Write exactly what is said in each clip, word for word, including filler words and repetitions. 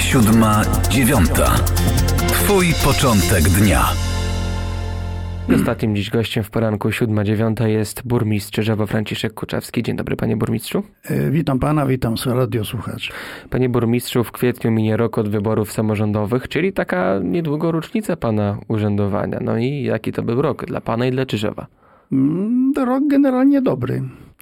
Siódma, dziewiąta. Twój początek dnia. Ostatnim dziś gościem w poranku siódma dziewiąta jest burmistrz Czyżewa Franciszek Kuczewski. Dzień dobry, panie burmistrzu. E, witam pana, witam radiosłuchaczy. Panie burmistrzu, w kwietniu minie rok od wyborów samorządowych, czyli taka niedługo rocznica pana urzędowania. No i jaki to był rok dla pana i dla Czyżewa? Mm, rok generalnie dobry.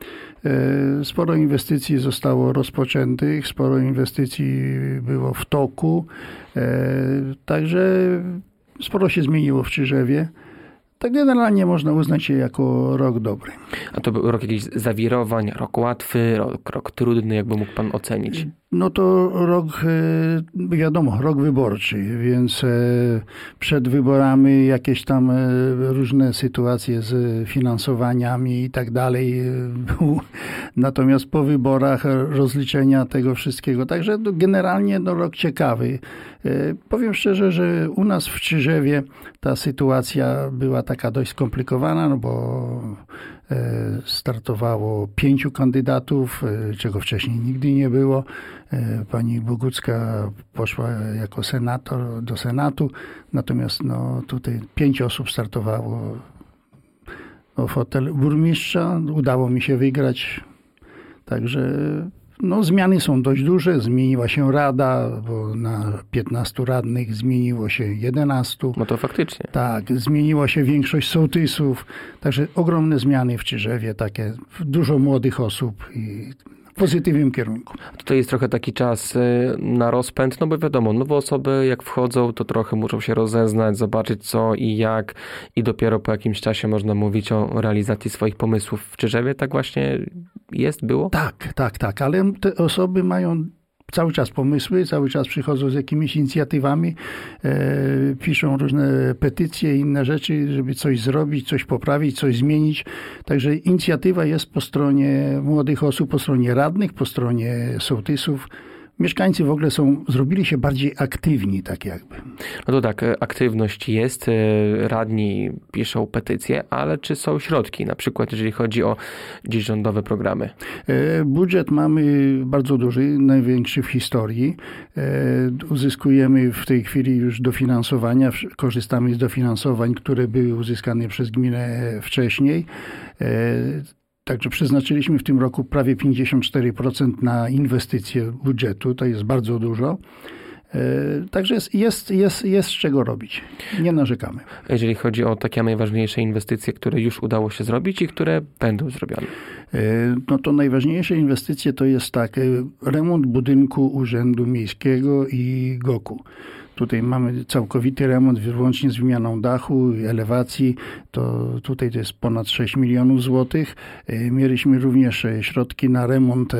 E, sporo inwestycji zostało rozpoczętych, sporo inwestycji było w toku. E, także sporo się zmieniło w Czyżewie. Tak generalnie można uznać je jako rok dobry. A to był rok jakichś zawirowań, rok łatwy, rok, rok trudny, jakby mógł pan ocenić? No to rok, wiadomo, rok wyborczy, więc przed wyborami jakieś tam różne sytuacje z finansowaniami i tak dalej. Natomiast po wyborach rozliczenia tego wszystkiego. Także generalnie no, rok ciekawy. Powiem szczerze, że u nas w Czyżewie ta sytuacja była taka dość skomplikowana, no bo startowało pięciu kandydatów, czego wcześniej nigdy nie było. Pani Bogucka poszła jako senator do Senatu, natomiast no, tutaj pięć osób startowało o fotel burmistrza. Udało mi się wygrać, także no, zmiany są dość duże. Zmieniła się rada, bo na piętnastu radnych zmieniło się jedenastu. No to faktycznie. Tak, zmieniła się większość sołtysów. Także ogromne zmiany w Czyżewie, takie dużo młodych osób i w pozytywnym kierunku. Tutaj jest trochę taki czas na rozpęd, no bo wiadomo, nowe osoby jak wchodzą, to trochę muszą się rozeznać, zobaczyć co i jak i dopiero po jakimś czasie można mówić o realizacji swoich pomysłów w Czyżewie. Tak właśnie jest, było? Tak, tak, tak, ale te osoby mają cały czas pomysły, cały czas przychodzą z jakimiś inicjatywami, e, piszą różne petycje i inne rzeczy, żeby coś zrobić, coś poprawić, coś zmienić. Także inicjatywa jest po stronie młodych osób, po stronie radnych, po stronie sołtysów. Mieszkańcy w ogóle są, zrobili się bardziej aktywni, tak jakby. No to tak, aktywność jest, radni piszą petycje, ale czy są środki, na przykład jeżeli chodzi o dziś rządowe programy? Budżet mamy bardzo duży, największy w historii. Uzyskujemy w tej chwili już dofinansowania, korzystamy z dofinansowań, które były uzyskane przez gminę wcześniej. Także przeznaczyliśmy w tym roku prawie pięćdziesiąt cztery procent na inwestycje budżetu. To jest bardzo dużo. Także jest, jest, jest, jest z czego robić. Nie narzekamy. Jeżeli chodzi o takie najważniejsze inwestycje, które już udało się zrobić i które będą zrobione? No to najważniejsze inwestycje to jest tak, remont budynku Urzędu Miejskiego i goku. Tutaj mamy całkowity remont, wyłącznie z wymianą dachu, elewacji. To tutaj to jest ponad sześć milionów złotych. Mieliśmy również środki na remont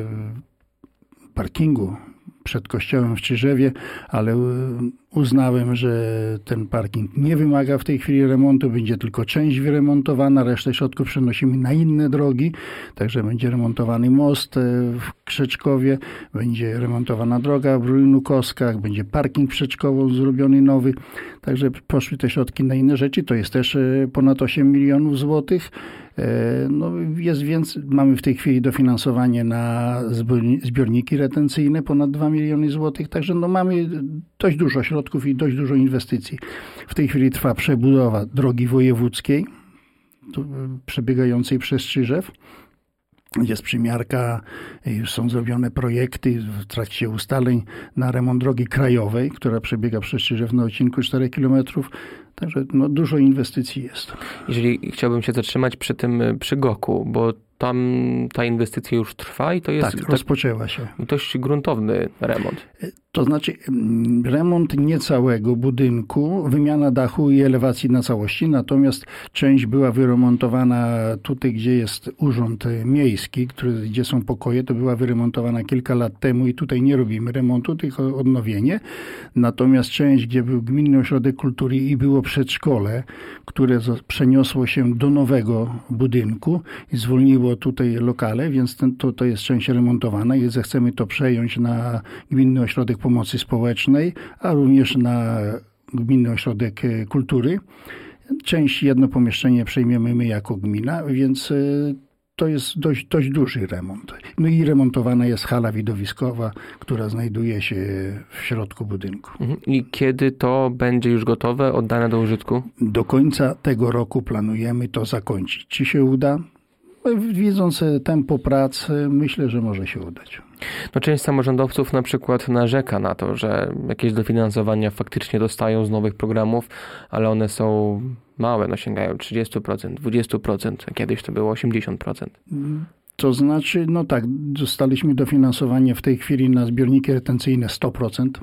parkingu przed kościołem w Czyżewie, ale uznałem, że ten parking nie wymaga w tej chwili remontu, będzie tylko część wyremontowana, resztę środków przenosimy na inne drogi, także będzie remontowany most w Krzeczkowie, będzie remontowana droga w Rujnu-Koskach, będzie parking przedszkoły zrobiony nowy, także poszły te środki na inne rzeczy, to jest też ponad osiem milionów złotych. No jest więc, mamy w tej chwili dofinansowanie na zbiorniki retencyjne ponad dwa miliony złotych, także no mamy dość dużo środków i dość dużo inwestycji. W tej chwili trwa przebudowa drogi wojewódzkiej przebiegającej przez Czyżew. Jest przymiarka, już są zrobione projekty w trakcie ustaleń na remont drogi krajowej, która przebiega przez Czyżew na odcinku czterech kilometrów. Także no, dużo inwestycji jest. Jeżeli chciałbym się zatrzymać przy tym, przy goku, bo tam ta inwestycja już trwa i to jest... Tak, tak rozpoczęła się. Dość gruntowny remont. To znaczy remont nie całego budynku, wymiana dachu i elewacji na całości, natomiast część była wyremontowana tutaj, gdzie jest urząd miejski, który, gdzie są pokoje, to była wyremontowana kilka lat temu i tutaj nie robimy remontu, tylko odnowienie. Natomiast część, gdzie był Gminny Ośrodek Kultury i było przedszkole, które przeniosło się do nowego budynku i zwolniło tutaj lokale, więc ten, to, to jest część remontowana i zechcemy to przejąć na Gminny Ośrodek Pomocy Społecznej, a również na Gminny Ośrodek Kultury. Część, jedno pomieszczenie przejmiemy my jako gmina, więc to jest dość, dość duży remont. No i remontowana jest hala widowiskowa, która znajduje się w środku budynku. I kiedy to będzie już gotowe, oddane do użytku? Do końca tego roku planujemy to zakończyć. Czy się uda? Widząc tempo prac, myślę, że może się udać. No, część samorządowców na przykład narzeka na to, że jakieś dofinansowania faktycznie dostają z nowych programów, ale one są małe, no sięgają trzydzieści procent, dwadzieścia procent, a kiedyś to było osiemdziesiąt procent. To znaczy, no tak, dostaliśmy dofinansowanie w tej chwili na zbiorniki retencyjne sto procent.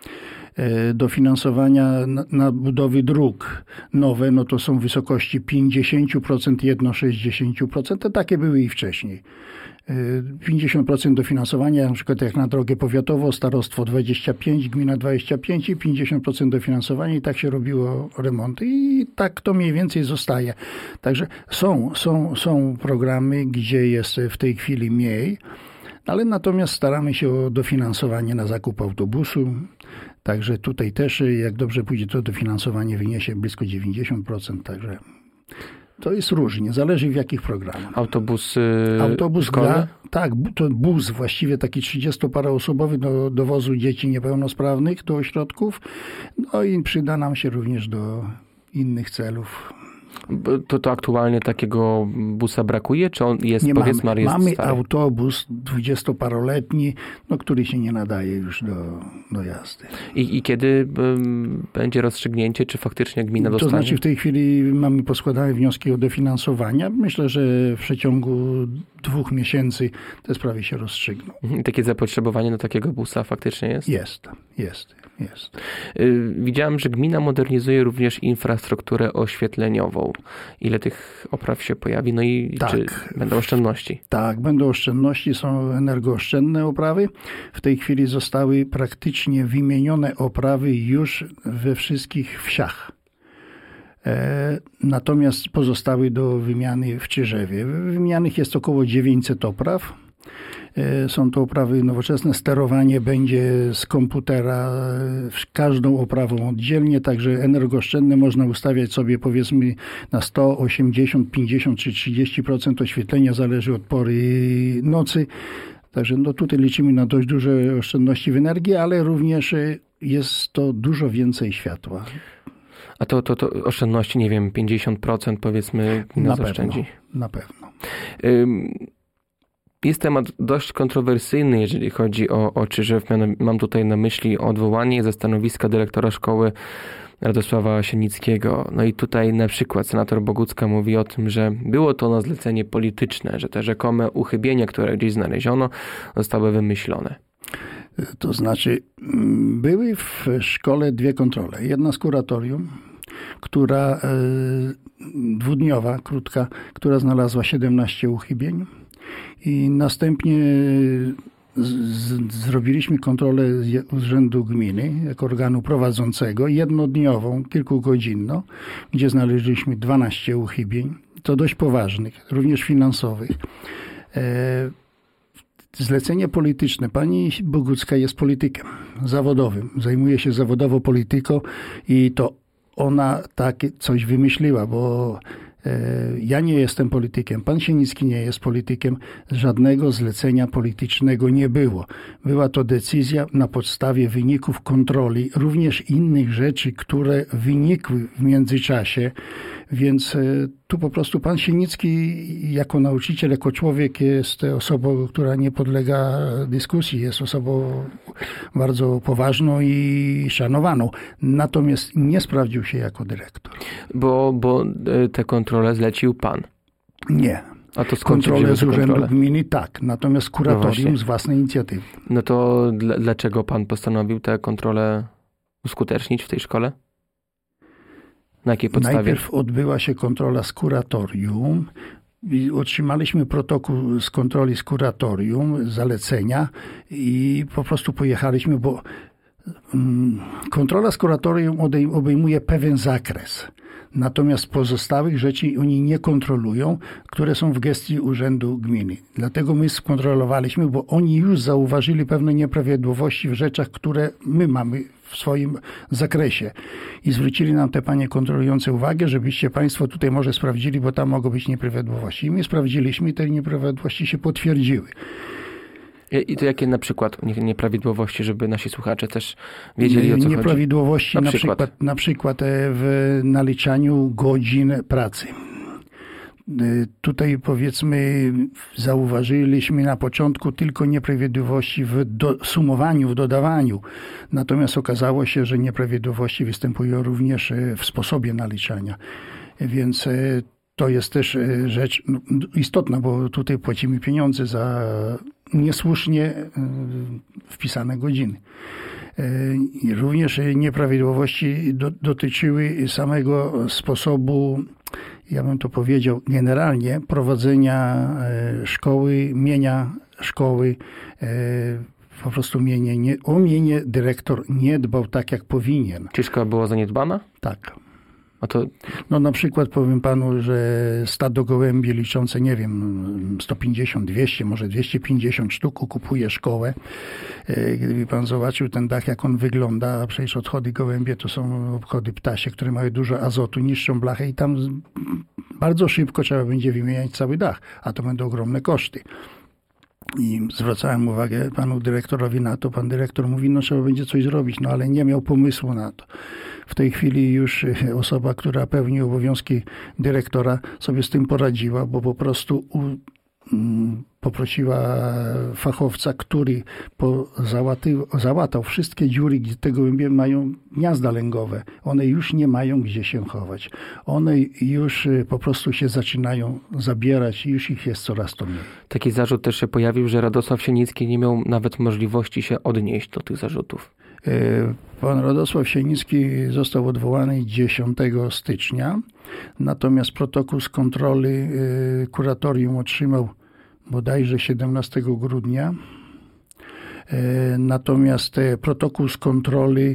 Dofinansowania na, na budowy dróg nowe, no to są w wysokości pięćdziesiąt procent, jedno sześćdziesiąt procent. Te takie były i wcześniej. pięćdziesiąt procent dofinansowania, na przykład jak na drogę powiatową, starostwo dwadzieścia pięć procent, gmina dwadzieścia pięć procent i pięćdziesiąt procent dofinansowania i tak się robiło remonty i tak to mniej więcej zostaje. Także są, są, są programy, gdzie jest w tej chwili mniej, ale natomiast staramy się o dofinansowanie na zakup autobusu. Także tutaj też, jak dobrze pójdzie, to dofinansowanie wyniesie blisko dziewięćdziesiąt procent. Także to jest różnie, zależy w jakich programach. Autobus yy, Autobus szkolny? Dla, tak, to bus właściwie taki trzydziestoparoosobowy do dowozu dzieci niepełnosprawnych do ośrodków. No i przyda nam się również do innych celów. To, to aktualnie takiego busa brakuje? Czy on jest, nie powiedzmy, mamy, jest mamy stary? autobus dwudziestoparoletni, no, który się nie nadaje już do, do jazdy. I, i kiedy um, będzie rozstrzygnięcie, czy faktycznie gmina to dostanie? To znaczy w tej chwili mamy poskładane wnioski o dofinansowania. Myślę, że w przeciągu dwóch miesięcy te sprawy się rozstrzygną. I takie zapotrzebowanie na takiego busa faktycznie jest? Jest, jest, jest. Yy, widziałem, że gmina modernizuje również infrastrukturę oświetleniową. Ile tych opraw się pojawi? No i tak. czy będą oszczędności? Tak, będą oszczędności, są energooszczędne oprawy. W tej chwili zostały praktycznie wymienione oprawy już we wszystkich wsiach. E, natomiast pozostały do wymiany w Czyżewie. Wymienianych jest około dziewięćset opraw. E, są to oprawy nowoczesne. Sterowanie będzie z komputera każdą oprawą oddzielnie, także energooszczędne można ustawiać sobie powiedzmy na sto osiemdziesiąt, pięćdziesiąt czy trzydzieści procent oświetlenia, zależy od pory nocy. Także no tutaj liczymy na dość duże oszczędności w energii, ale również jest to dużo więcej światła. A to, to, to oszczędności, nie wiem, pięćdziesiąt procent powiedzmy gmina zaoszczędzi? Na pewno. Jest temat dość kontrowersyjny, jeżeli chodzi o, o Czyżew. Mam tutaj na myśli odwołanie ze stanowiska dyrektora szkoły Radosława Sienickiego. No i tutaj na przykład senator Bogucka mówi o tym, że było to na zlecenie polityczne, że te rzekome uchybienia, które gdzieś znaleziono, zostały wymyślone. To znaczy, były w szkole dwie kontrole. Jedna z kuratorium, która e, dwudniowa, krótka, która znalazła siedemnaście uchybień. I następnie z, z, zrobiliśmy kontrolę z Urzędu Gminy jako organu prowadzącego, jednodniową, kilkugodzinną, gdzie znaleźliśmy dwanaście uchybień, to dość poważnych, również finansowych. E, Zlecenie polityczne. Pani Bogucka jest politykiem zawodowym. Zajmuje się zawodowo polityką i to ona takie coś wymyśliła, bo e, ja nie jestem politykiem. Pan Sienicki nie jest politykiem. Żadnego zlecenia politycznego nie było. Była to decyzja na podstawie wyników kontroli, również innych rzeczy, które wynikły w międzyczasie. Więc tu po prostu pan Sienicki jako nauczyciel, jako człowiek jest osobą, która nie podlega dyskusji, jest osobą bardzo poważną i szanowaną. Natomiast nie sprawdził się jako dyrektor. Bo, bo te kontrole zlecił pan? Nie. A to skąd kontrolę z Urzędu kontrole? Gminy tak, natomiast kuratorium no z własnej inicjatywy. No to dl- dlaczego pan postanowił te kontrole uskutecznić w tej szkole? Na jakiej podstawie? Najpierw odbyła się kontrola z kuratorium. I otrzymaliśmy protokół z kontroli z kuratorium, zalecenia i po prostu pojechaliśmy, bo mm, kontrola z kuratorium obejmuje pewien zakres. Natomiast pozostałych rzeczy oni nie kontrolują, które są w gestii Urzędu Gminy. Dlatego my skontrolowaliśmy, bo oni już zauważyli pewne nieprawidłowości w rzeczach, które my mamy w swoim zakresie. I zwrócili nam te panie kontrolujące uwagę, żebyście państwo tutaj może sprawdzili, bo tam mogą być nieprawidłowości. I my sprawdziliśmy i te nieprawidłowości się potwierdziły. I to jakie na przykład nieprawidłowości, żeby nasi słuchacze też wiedzieli, o co nieprawidłowości chodzi? Na przykład, na przykład, na przykład w naliczaniu godzin pracy. Tutaj powiedzmy zauważyliśmy na początku tylko nieprawidłowości w do, sumowaniu, w dodawaniu. Natomiast okazało się, że nieprawidłowości występują również w sposobie naliczania. Więc to jest też rzecz istotna, bo tutaj płacimy pieniądze za niesłusznie wpisane godziny. I również nieprawidłowości do, dotyczyły samego sposobu, ja bym to powiedział, generalnie prowadzenia szkoły, mienia szkoły. Po prostu mienie, nie, o mienie dyrektor nie dbał tak, jak powinien. Czy szkoła była zaniedbana? Tak. A to... No na przykład powiem panu, że stado gołębi liczące, nie wiem, sto pięćdziesiąt, dwieście, może dwieście pięćdziesiąt sztuk kupuje szkołę. Gdyby pan zobaczył ten dach, jak on wygląda, a przecież odchody gołębie to są odchody ptasie, które mają dużo azotu, niszczą blachę i tam bardzo szybko trzeba będzie wymieniać cały dach, a to będą ogromne koszty. I zwracałem uwagę panu dyrektorowi na to. Pan dyrektor mówi, no trzeba będzie coś zrobić, no ale nie miał pomysłu na to. W tej chwili już osoba, która pełni obowiązki dyrektora, sobie z tym poradziła, bo po prostu u, mm, poprosiła fachowca, który po załaty, załatał wszystkie dziury, gdzie te gołębie mają gniazda lęgowe. One już nie mają gdzie się chować. One już po prostu się zaczynają zabierać i już ich jest coraz to mniej. Taki zarzut też się pojawił, że Radosław Sienicki nie miał nawet możliwości się odnieść do tych zarzutów. Pan Radosław Sienicki został odwołany dziesiątego stycznia, natomiast protokół z kontroli kuratorium otrzymał bodajże siedemnastego grudnia. Natomiast protokół z kontroli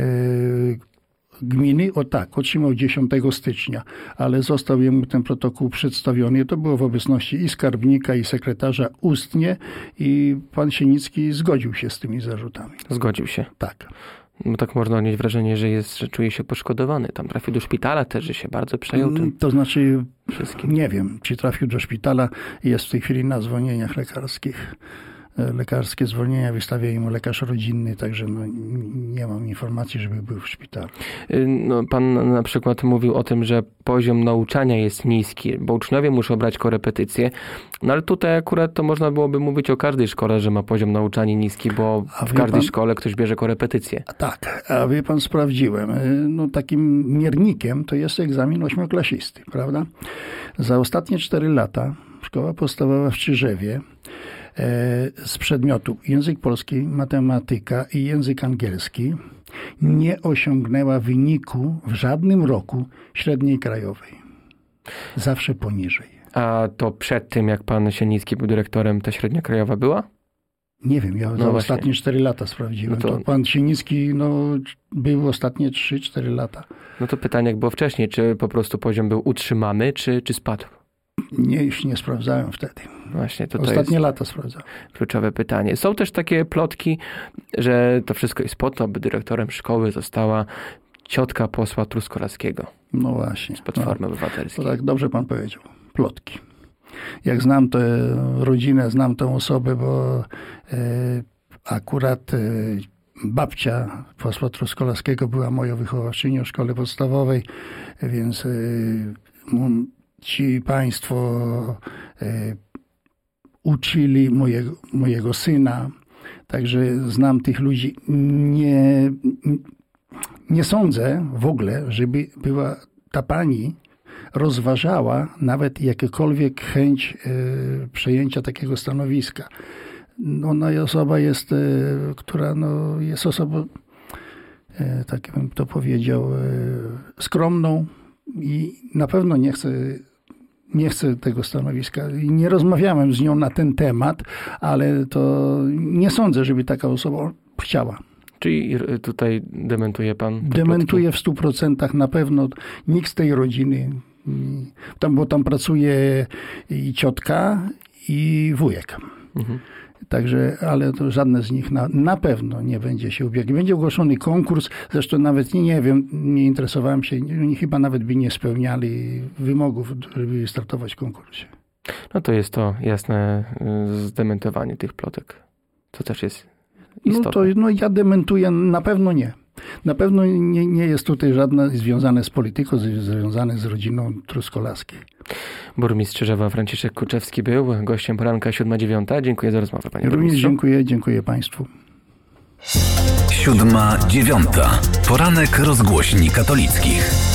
gminy, o tak, otrzymał dziesiątego stycznia, ale został jemu ten protokół przedstawiony. To było w obecności i skarbnika, i sekretarza ustnie i pan Sienicki zgodził się z tymi zarzutami. Zgodził się? Tak. No tak można odnieść wrażenie, że jest, że czuje się poszkodowany. Tam trafił do szpitala też, że się bardzo przejął tym. To znaczy, wszystkim. Nie wiem, czy trafił do szpitala. Jest w tej chwili na zwolnieniach lekarskich. Lekarskie zwolnienia wystawia mu lekarz rodzinny, także no, nie mam informacji, żeby był w szpitalu. No, pan na przykład mówił o tym, że poziom nauczania jest niski, bo uczniowie muszą brać korepetycje, no ale tutaj akurat to można byłoby mówić o każdej szkole, że ma poziom nauczania niski, bo a w każdej pan, szkole ktoś bierze korepetycje. Tak, a wie pan, sprawdziłem. No, takim miernikiem to jest egzamin ośmioklasisty, prawda? Za ostatnie cztery lata szkoła podstawowa w Czyżewie z przedmiotów język polski, matematyka i język angielski nie osiągnęła wyniku w żadnym roku średniej krajowej. Zawsze poniżej. A to przed tym, jak pan Sienicki był dyrektorem, ta średnia krajowa była? Nie wiem, ja no za właśnie. ostatnie cztery lata sprawdziłem. No to... to pan Sienicki no, był ostatnie trzy cztery lata. No to pytanie, jak było wcześniej, czy po prostu poziom był utrzymany, czy, czy spadł? Nie, już nie sprawdzałem wtedy. Właśnie, to Ostatnie jest lata sprawdzałem. Kluczowe pytanie. Są też takie plotki, że to wszystko jest po to, by dyrektorem szkoły została ciotka posła Truskolaskiego. No właśnie. Z Platformy no, Obywatelskiej. To tak dobrze pan powiedział. Plotki. Jak znam tę rodzinę, znam tę osobę, bo e, akurat e, babcia posła Truskolaskiego była moją wychowawczynią w szkole podstawowej, więc e, ci państwo e, uczyli mojego, mojego syna, także znam tych ludzi. Nie, nie sądzę w ogóle, żeby była ta pani rozważała nawet jakiekolwiek chęć e, przejęcia takiego stanowiska. Ona osoba jest, e, która no, jest osobą, e, tak bym to powiedział, e, skromną i na pewno nie chce Nie chcę tego stanowiska. Nie rozmawiałem z nią na ten temat, ale to nie sądzę, żeby taka osoba chciała. Czyli tutaj dementuje pan? Dementuje w stu procentach na pewno. Nikt z tej rodziny, tam, bo tam pracuje i ciotka, i wujek. Mhm. Także, ale to żadne z nich na, na pewno nie będzie się ubiegał. Będzie ogłoszony konkurs, zresztą nawet nie, nie wiem, nie interesowałem się, oni chyba nawet by nie spełniali wymogów, żeby startować w konkursie. No to jest to jasne zdementowanie tych plotek. To też jest istotne. No to no ja dementuję, na pewno nie. Na pewno nie, nie jest tutaj żadne związane z polityką, związane z rodziną Truskolaskiej. Burmistrz Chyrzowa Franciszek Kurczewski był gościem poranka siódma dziewiąta. Dziękuję za rozmowę, panie Również burmistrzu. dziękuję, dziękuję państwu. Siódma dziewiąta. Poranek rozgłośni katolickich.